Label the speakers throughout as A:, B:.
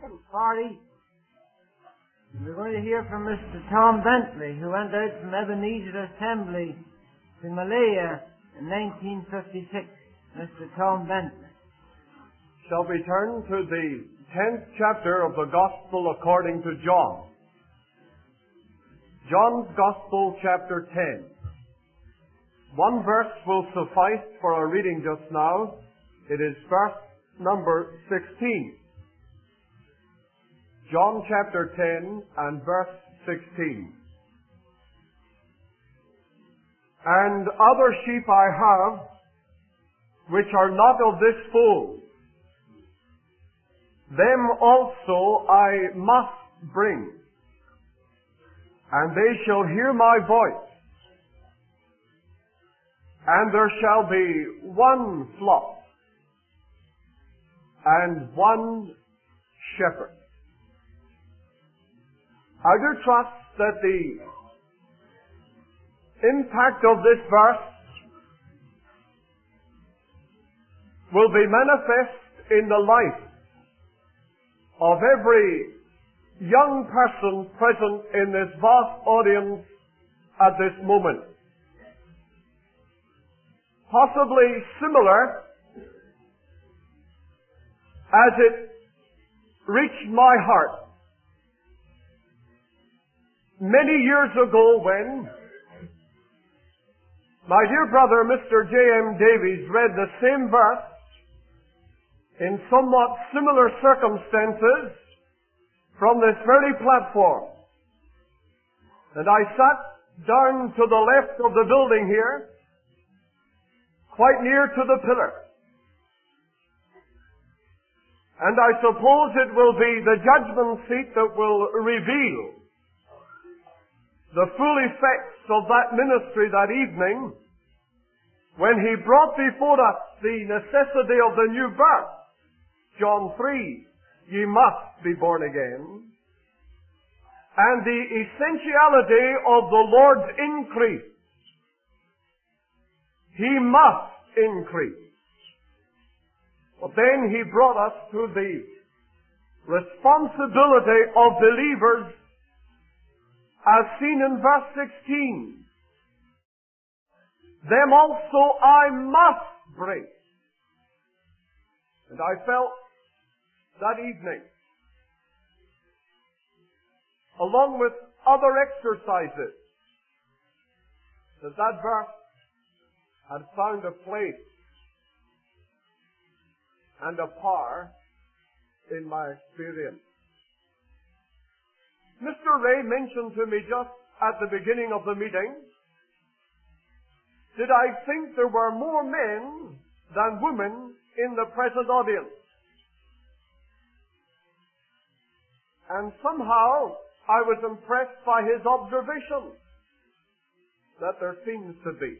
A: Far East. We're going to hear from Mr. Tom Bentley, who went out from Ebenezer Assembly to Malaya in 1956. Mr. Tom Bentley.
B: Shall we turn to the 10th chapter of the Gospel according to John. John's Gospel, chapter 10. One verse will suffice for our reading just now. It is verse number 16. John chapter 10 and verse 16. And other sheep I have, which are not of this fold. Them also I must bring, and they shall hear my voice. And there shall be one flock, and one shepherd. I do trust that the impact of this verse will be manifest in the life of every young person present in this vast audience at this moment. Possibly similar as it reached my heart many years ago when my dear brother Mr. J.M. Davies read the same verse in somewhat similar circumstances from this very platform. And I sat down to the left of the building here, quite near to the pillar. And I suppose it will be the judgment seat that will reveal the full effects of that ministry that evening when he brought before us the necessity of the new birth. John 3, ye must be born again. And the essentiality of the Lord's increase. He must increase. But then he brought us to the responsibility of believers as seen in verse 16. Them also I must bring. And I felt that evening, along with other exercises, that verse had found a place and a power in my experience. Mr. Ray mentioned to me just at the beginning of the meeting, did I think there were more men than women in the present audience? And somehow I was impressed by his observation that there seems to be.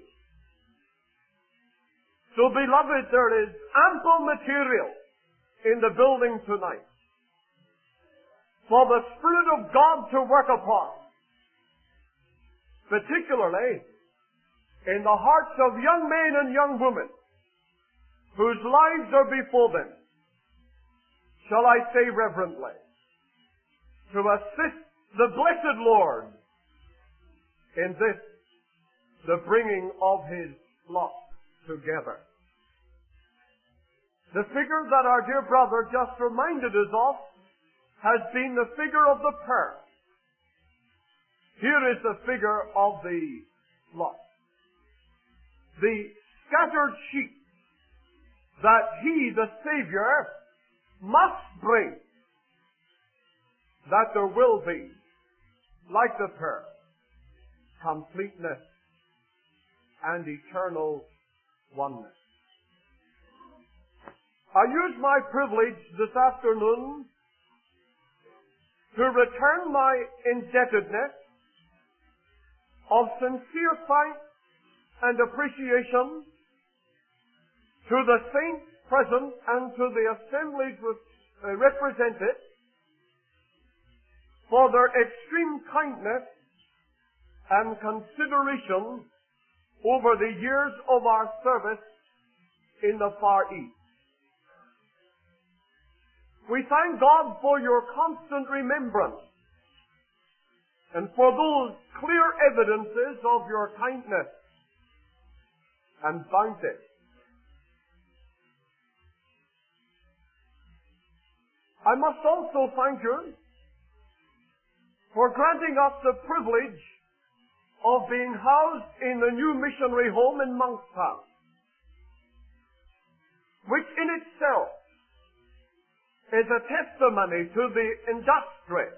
B: So, beloved, there is ample material in the building tonight for the Spirit of God to work upon, particularly in the hearts of young men and young women whose lives are before them, shall I say reverently, to assist the blessed Lord in this, the bringing of His flock together. The figure that our dear brother just reminded us of has been the figure of the pearl. Here is the figure of the flock. The scattered sheep that He, the Savior, must bring, that there will be, like the pearl, completeness and eternal oneness. I use my privilege this afternoon to return my indebtedness of sincere thanks and appreciation to the saints present and to the assemblies represented for their extreme kindness and consideration over the years of our service in the Far East. We thank God for your constant remembrance and for those clear evidences of your kindness and bounty. I must also thank you for granting us the privilege of being housed in the new missionary home in Monkstown, which in itself is a testimony to the industry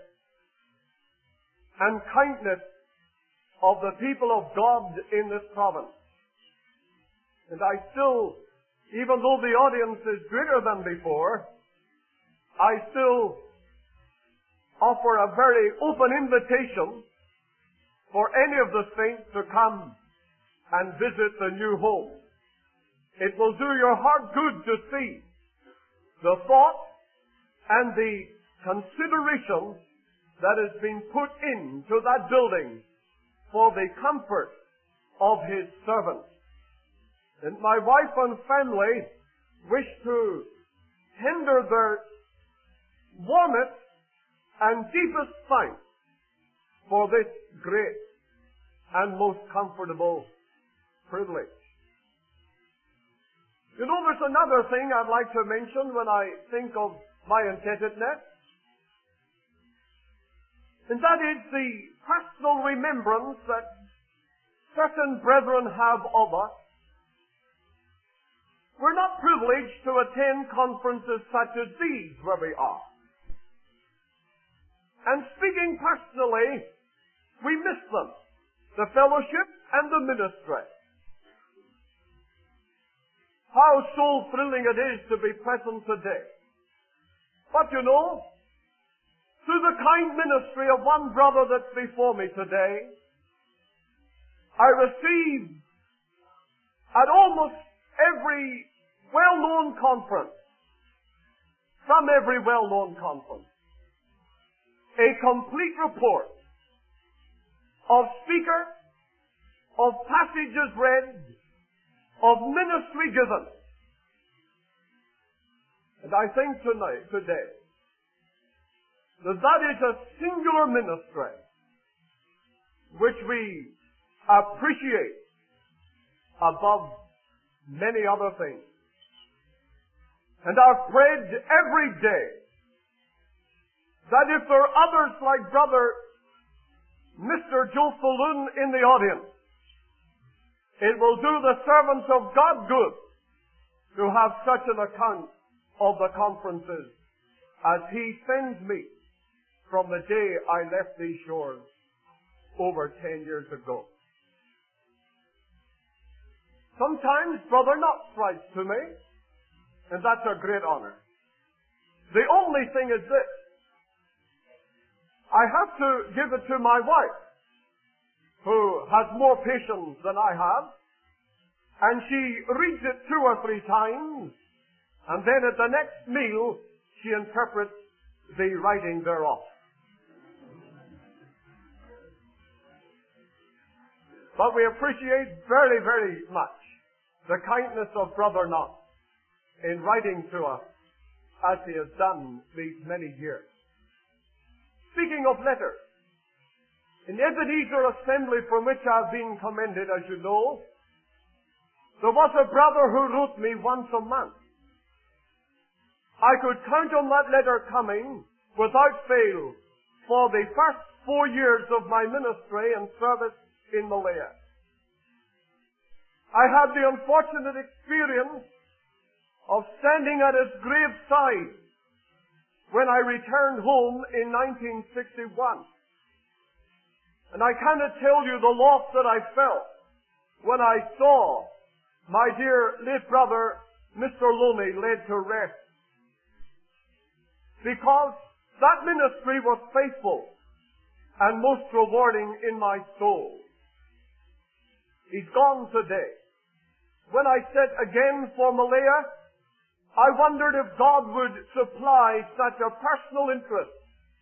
B: and kindness of the people of God in this province. And I still, even though the audience is greater than before, I still offer a very open invitation for any of the saints to come and visit the new home. It will do your heart good to see the thought and the consideration that has been put into that building for the comfort of His servants. And my wife and family wish to tender their warmest and deepest thanks for this great and most comfortable privilege. You know, there's another thing I'd like to mention when I think of my indebtedness, and that is the personal remembrance that certain brethren have of us. We're not privileged to attend conferences such as these where we are. And speaking personally, we miss them, the fellowship and the ministry. How soul-thrilling it is to be present today. But you know, through the kind ministry of one brother that's before me today, I received at almost every well-known conference, from every well-known conference, a complete report of speaker, of passages read, of ministry given. And I think today, that is a singular ministry which we appreciate above many other things. And I've prayed every day that if there are others like Brother Mr. Joe Falloon in the audience, it will do the servants of God good to have such an account of the conferences as he sends me from the day I left these shores over 10 years ago. Sometimes Brother Knox writes to me, and that's a great honor. The only thing is this: I have to give it to my wife, who has more patience than I have, and she reads it 2 or 3 times, and then at the next meal she interprets the writing thereof. But we appreciate very, very much the kindness of Brother Knox in writing to us as he has done these many years. Speaking of letters, in Ebenezer Assembly, from which I have been commended, as you know, there was a brother who wrote me once a month. I could count on that letter coming without fail for the first 4 years of my ministry and service in Malaya. I had the unfortunate experience of standing at his graveside when I returned home in 1961. And I cannot tell you the loss that I felt when I saw my dear late brother, Mr. Loney, laid to rest. Because that ministry was faithful and most rewarding in my soul. He's gone today. When I set again for Malaya, I wondered if God would supply such a personal interest.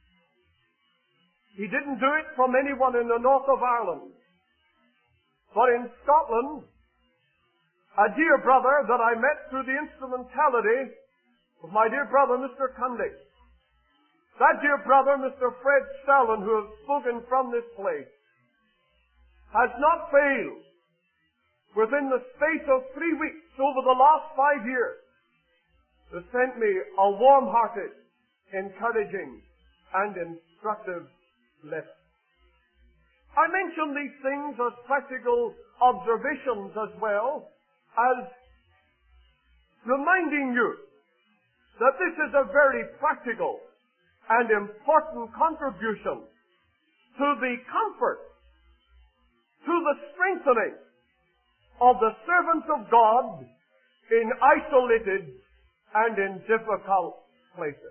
B: He didn't do it from anyone in the north of Ireland. But in Scotland, a dear brother that I met through the instrumentality of my dear brother, Mr. Cundy. That dear brother, Mr. Fred Stalin, who has spoken from this place, has not failed within the space of 3 weeks over the last 5 years to send me a warm-hearted, encouraging, and instructive letter. I mention these things as practical observations as well as reminding you that this is a very practical and important contribution to the comfort, to the strengthening of the servants of God in isolated and in difficult places.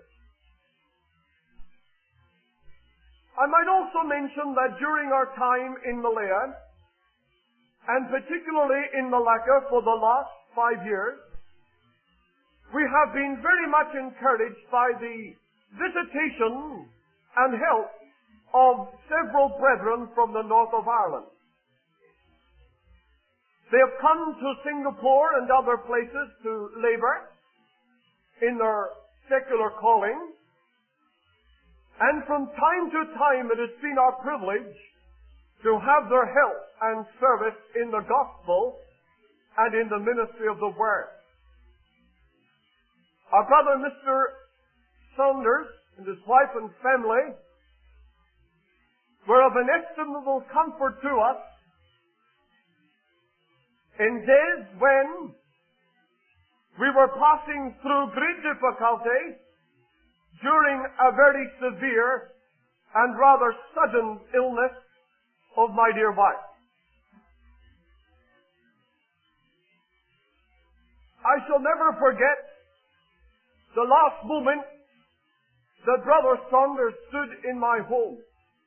B: I might also mention that during our time in Malaya, and particularly in Malacca for the last 5 years, we have been very much encouraged by the visitation and help of several brethren from the north of Ireland. They have come to Singapore and other places to labor in their secular calling, and from time to time it has been our privilege to have their help and service in the gospel and in the ministry of the word. Our brother Mr. Saunders and his wife and family were of inestimable comfort to us in days when we were passing through great difficulty during a very severe and rather sudden illness of my dear wife. I shall never forget the last moment that Brother Saunders stood in my home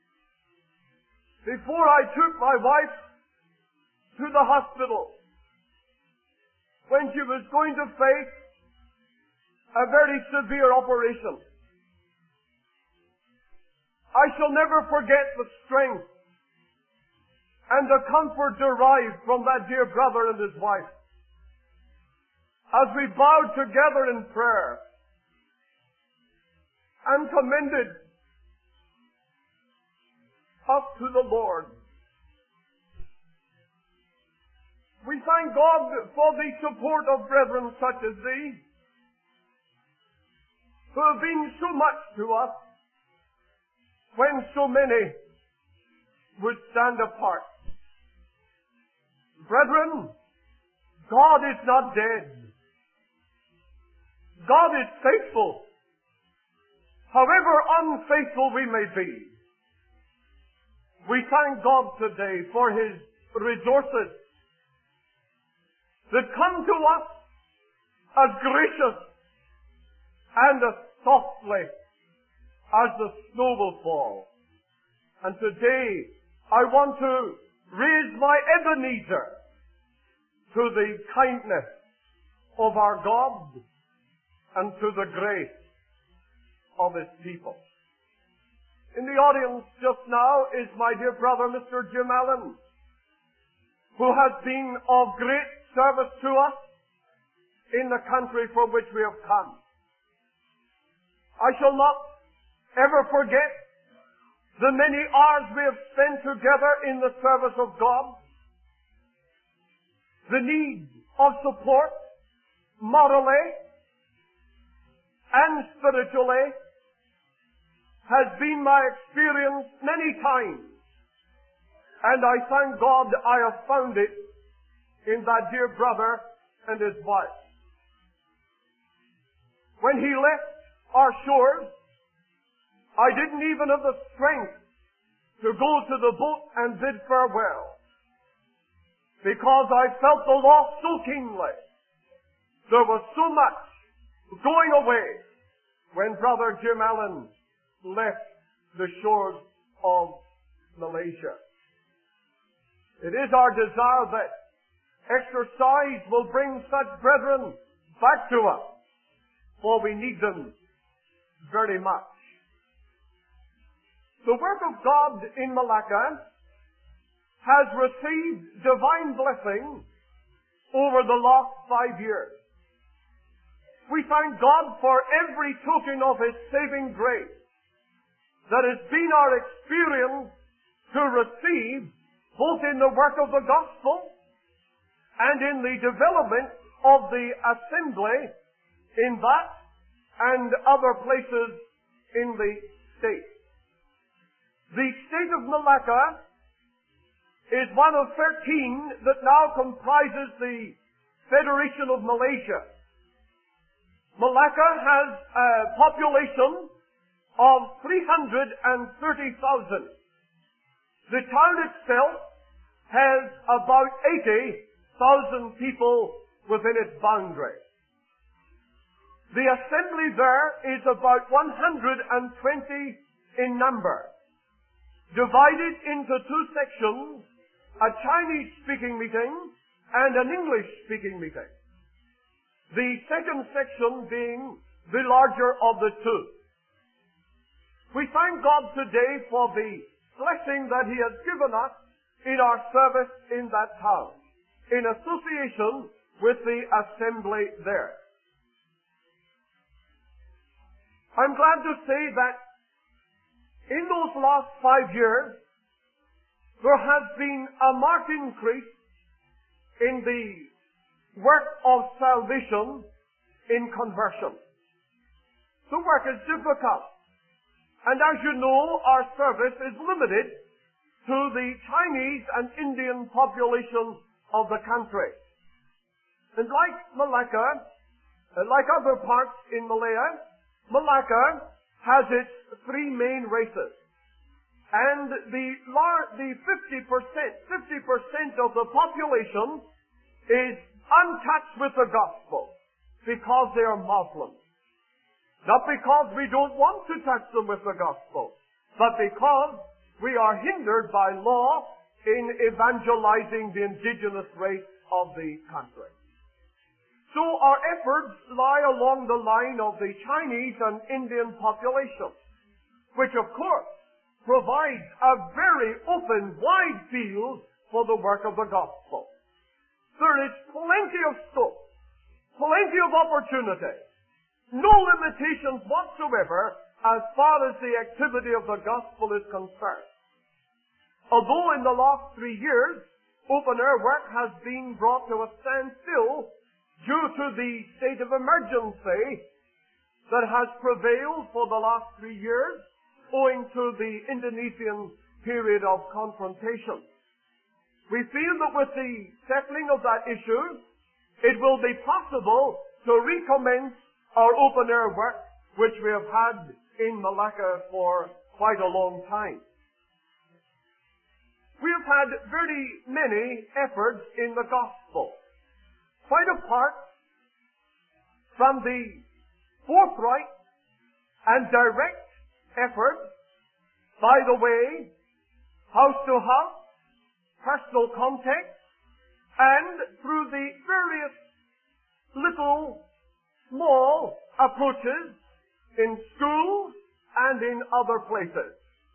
B: before I took my wife to the hospital when she was going to face a very severe operation. I shall never forget the strength and the comfort derived from that dear brother and his wife as we bowed together in prayer and commended us to the Lord. We thank God for the support of brethren such as these, who have been so much to us when so many would stand apart. Brethren, God is not dead. God is faithful, however unfaithful we may be. We thank God today for His resources that come to us as gracious and as softly as the snow will fall. And today I want to raise my Ebenezer to the kindness of our God and to the grace of His people. In the audience just now is my dear brother Mr. Jim Allen, who has been of great service to us in the country from which we have come. I shall not ever forget the many hours we have spent together in the service of God. The need of support, morally and spiritually, has been my experience many times. And I thank God I have found it in that dear brother and his wife. When he left our shores, I didn't even have the strength to go to the boat and bid farewell, because I felt the loss so keenly. There was so much going away when Brother Jim Allen left the shores of Malaysia. It is our desire that exercise will bring such brethren back to us, for we need them very much. The work of God in Malacca has received divine blessing over the last 5 years. We thank God for every token of His saving grace that has been our experience to receive both in the work of the gospel and in the development of the assembly in that and other places in the state. The state of Malacca is one of 13 that now comprises the Federation of Malaysia. Malacca has a population of 330,000. The town itself has about 80,000 people within its boundary. The assembly there is about 120 in number, divided into two sections, a Chinese-speaking meeting and an English-speaking meeting. The second section being the larger of the two. We thank God today for the blessing that He has given us in our service in that town, in association with the assembly there. I'm glad to say that in those last 5 years, there has been a marked increase in the work of salvation in conversion. The work is difficult. And as you know, our service is limited to the Chinese and Indian population of the country. And like Malacca, like other parts in Malaya, Malacca has its three main races. And the 50% of the population is untouched with the gospel because they are Muslims. Not because we don't want to touch them with the gospel, but because we are hindered by law in evangelizing the indigenous race of the country. So our efforts lie along the line of the Chinese and Indian population, which of course provides a very open, wide field for the work of the gospel. There is plenty of scope, plenty of opportunity, no limitations whatsoever as far as the activity of the gospel is concerned. Although in the last 3 years, open-air work has been brought to a standstill due to the state of emergency that has prevailed for the last 3 years, owing to the Indonesian period of confrontation. We feel that with the settling of that issue, it will be possible to recommence our open-air work, which we have had in Malacca for quite a long time. We have had very many efforts in the gospel, quite apart from the forthright and direct effort by the way, house to house, personal contact, and through the various little, small approaches in schools and in other places.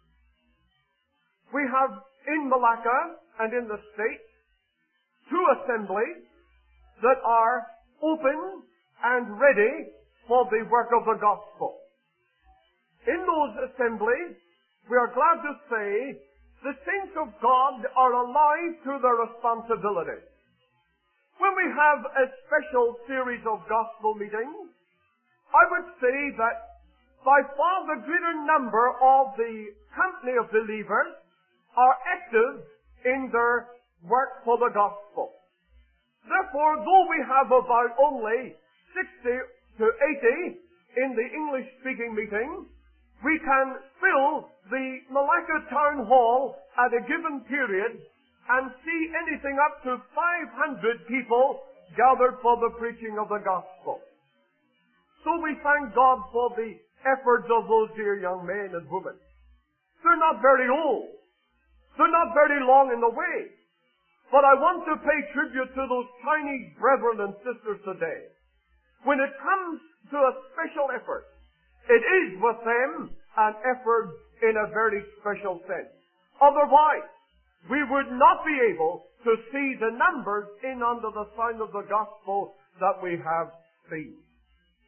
B: We have in Malacca and in the state 2 assemblies that are open and ready for the work of the gospel. In those assemblies, we are glad to say the saints of God are alive to their responsibility. When we have a special series of gospel meetings, I would say that by far the greater number of the company of believers are active in their work for the gospel. Therefore, though we have about only 60 to 80 in the English-speaking meeting, we can fill the Malacca Town Hall at a given period and see anything up to 500 people gathered for the preaching of the gospel. So we thank God for the efforts of those dear young men and women. They're not very old. They're not very long in the way. But I want to pay tribute to those Chinese brethren and sisters today. When it comes to a special effort, it is with them an effort in a very special sense. Otherwise, we would not be able to see the numbers in under the sign of the gospel that we have seen.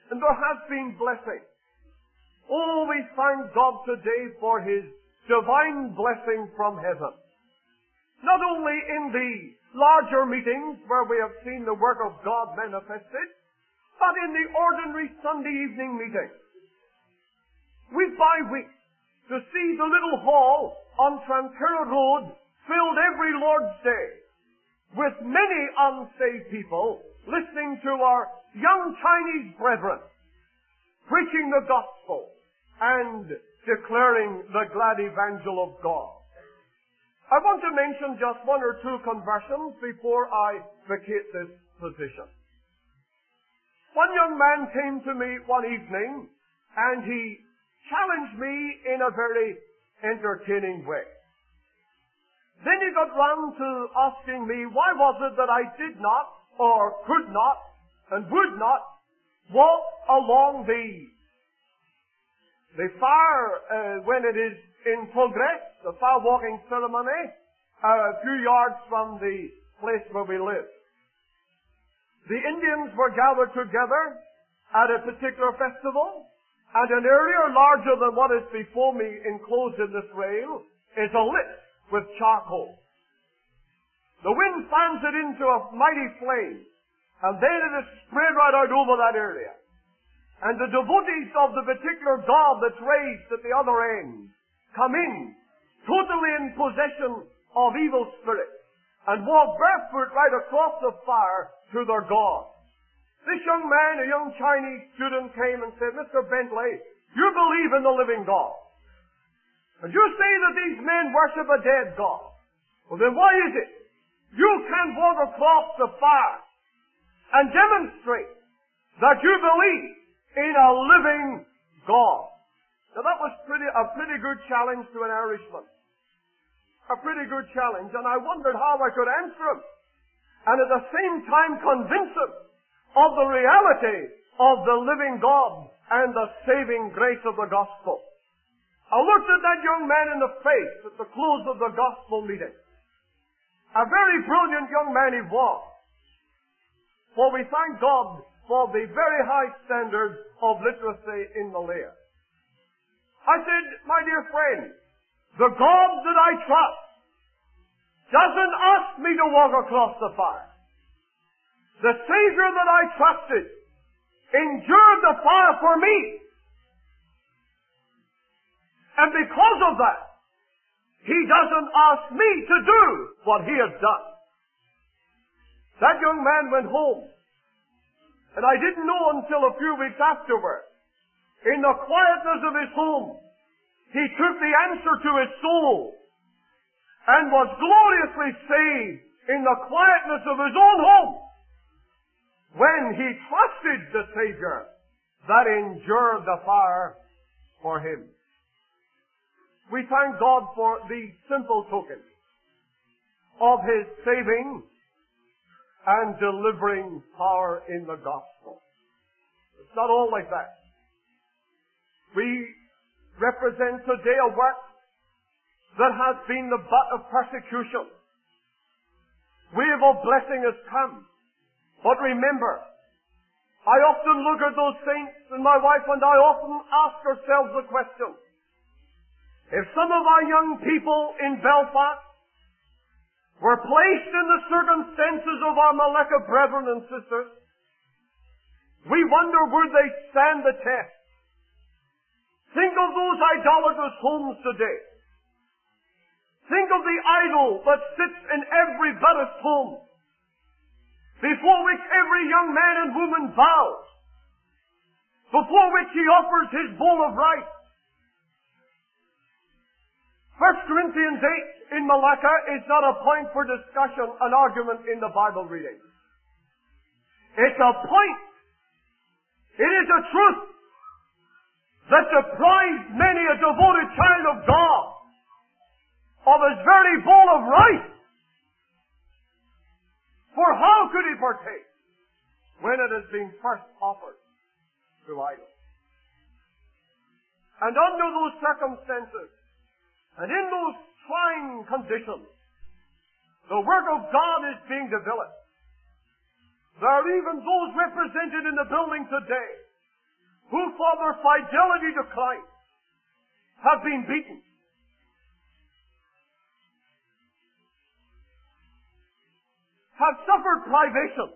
B: and there has been blessing. Oh, we thank God today for His divine blessing from heaven. Not only in the larger meetings where we have seen the work of God manifested, but in the ordinary Sunday evening meetings. Week by week, to see the little hall on Trankira Road filled every Lord's Day with many unsaved people listening to our young Chinese brethren preaching the gospel and declaring the glad evangel of God. I want to mention just one or two conversions before I vacate this position. One young man came to me one evening and he challenged me in a very entertaining way. Then he got round to asking me why was it that I did not or could not and would not walk along the fire when it is in progress, the fire walking ceremony, a few yards from the place where we live. The Indians were gathered together at a particular festival, and an area larger than what is before me enclosed in this rail is alit with charcoal. The wind fans it into a mighty flame, and then it is spread right out over that area. And the devotees of the particular god that's raised at the other end come in, totally in possession of evil spirits, and walk barefoot right across the fire to their god. This young man, a young Chinese student, came and said, Mr. Bentley, you believe in the living God. And you say that these men worship a dead God. Well, then why is it you can walk across the fire and demonstrate that you believe in a living God? Now that was a pretty good challenge to an Irishman. A pretty good challenge, and I wondered how I could answer him, and at the same time convince him of the reality of the living God and the saving grace of the gospel. I looked at that young man in the face at the close of the gospel meeting. A very brilliant young man he was. For we thank God for the very high standard of literacy in Malaya. I said, my dear friend, the God that I trust doesn't ask me to walk across the fire. The Savior that I trusted endured the fire for me. And because of that, He doesn't ask me to do what He has done. That young man went home, and I didn't know until a few weeks afterward. In the quietness of his home, he took the answer to his soul and was gloriously saved in the quietness of his own home when he trusted the Savior that endured the fire for him. We thank God for the simple token of His saving and delivering power in the gospel. It's not all like that. We represent today a work that has been the butt of persecution. Wave of blessing has come. But remember, I often look at those saints, and my wife and I often ask ourselves the question, if some of our young people in Belfast were placed in the circumstances of our Malacca brethren and sisters, we wonder would they stand the test. Think of those idolatrous homes today. Think of the idol that sits in every Buddhist home, before which every young man and woman bows, before which he offers his bowl of rice. 1 Corinthians 8 in Malacca is not a point for discussion, an argument in the Bible reading. It's a point. It is a truth that deprives many a devoted child of God of his very bowl of rice. For how could he partake when it has been first offered to idols? And under those circumstances, and in those trying conditions, the work of God is being developed. There are even those represented in the building today who for their fidelity to Christ have been beaten, have suffered privation,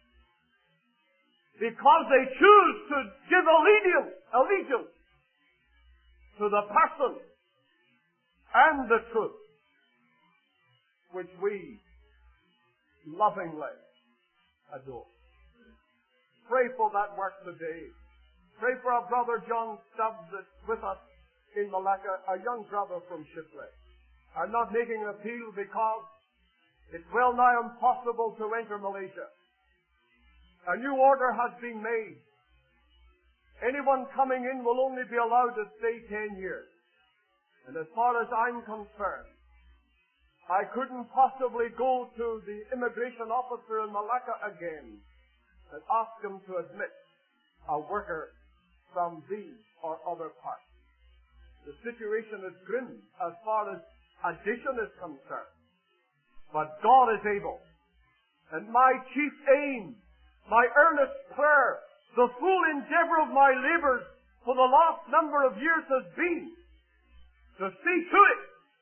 B: because they choose to give allegiance to the person and the truth which we lovingly adore. Pray for that work today. Pray for our brother John Stubbs that's with us in Malacca, a young brother from Shipley. I'm not making an appeal because it's well nigh impossible to enter Malaysia. A new order has been made. Anyone coming in will only be allowed to stay 10 years. And as far as I'm concerned, I couldn't possibly go to the immigration officer in Malacca again and ask him to admit a worker from these or other parts. The situation is grim as far as addition is concerned. But God is able. And my chief aim, my earnest prayer, the full endeavor of my labors for the last number of years has been to see to it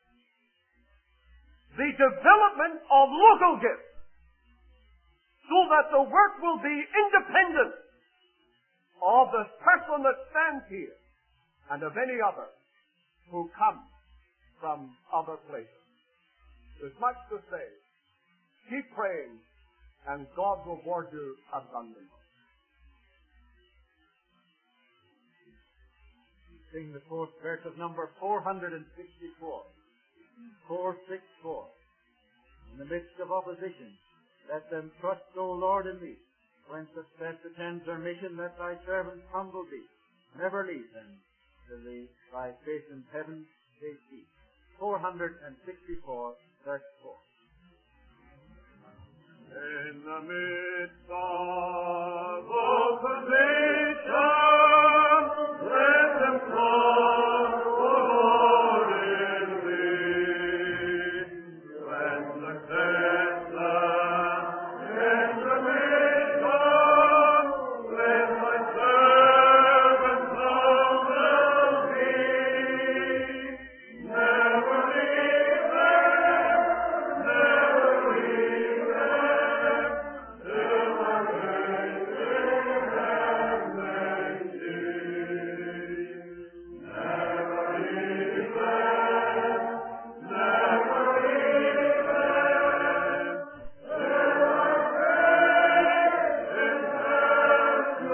B: the development of local gifts so that the work will be independent of the person that stands here and of any other who comes from other places. There's much to say. Keep praying and God will reward you abundantly.
C: Sing the fourth verse of number 464. 464. In the midst of opposition, let them trust, O Lord, in thee. When success attends their mission, let thy servants humble thee. Never leave them till thy face in heaven they see. 464, verse 4.
B: In the midst of opposition, let them trust, O Lord, in thee. When success attends their mission, let thy servants humble thee. Never leave them, never leave them, till thy face in heaven they see. Never leave them, never leave them, till thy face in heaven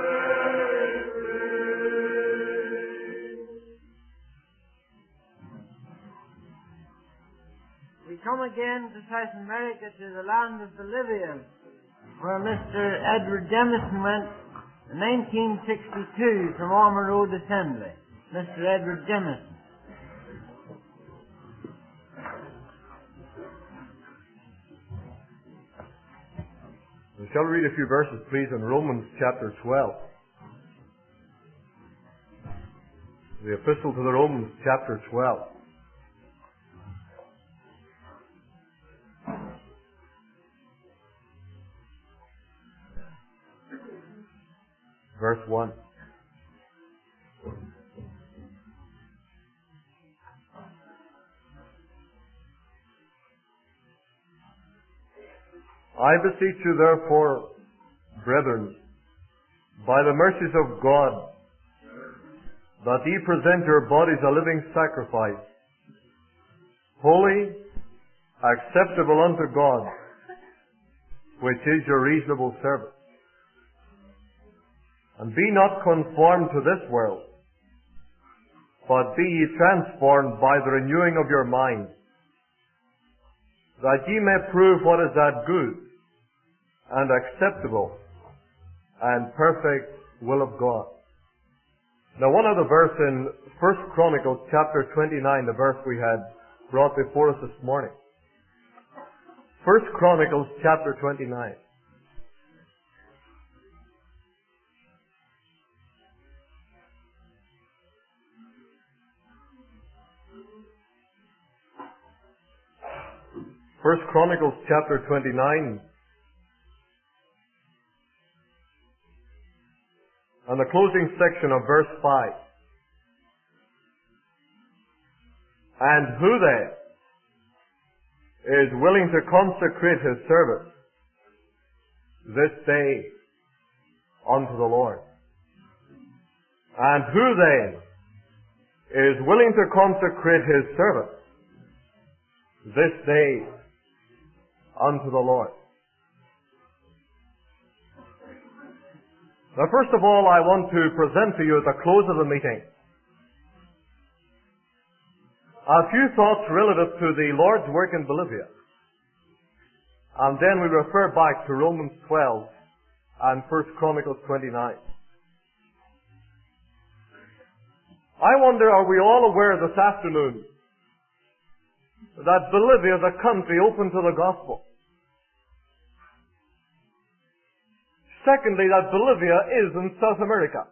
B: they see.
A: We come again to South America, to the land of Bolivia, where Mr. Edward Demison went in 1962 from Ormer Road Assembly. Mr. Edward Demison.
B: We shall read a few verses, please, in Romans chapter 12. The Epistle to the Romans chapter 12. Verse 1. I beseech you therefore, brethren, by the mercies of God, that ye present your bodies a living sacrifice, holy, acceptable unto God, which is your reasonable service. And be not conformed to this world, but be ye transformed by the renewing of your mind, that ye may prove what is that good and acceptable and perfect will of God. Now one other verse in 1 Chronicles chapter 29, the verse we had brought before us this morning. 1 Chronicles chapter 29. First Chronicles chapter 29 and and the closing section of verse 5. And who then is willing to consecrate his service this day unto the Lord? And who then is willing to consecrate his service this day unto the Lord? Now, first of all, I want to present to you at the close of the meeting a few thoughts relative to the Lord's work in Bolivia. And then we refer back to Romans 12 and 1 Chronicles 29. I wonder, are we all aware this afternoon that Bolivia is a country open to the gospel? Secondly, that Bolivia is in South America.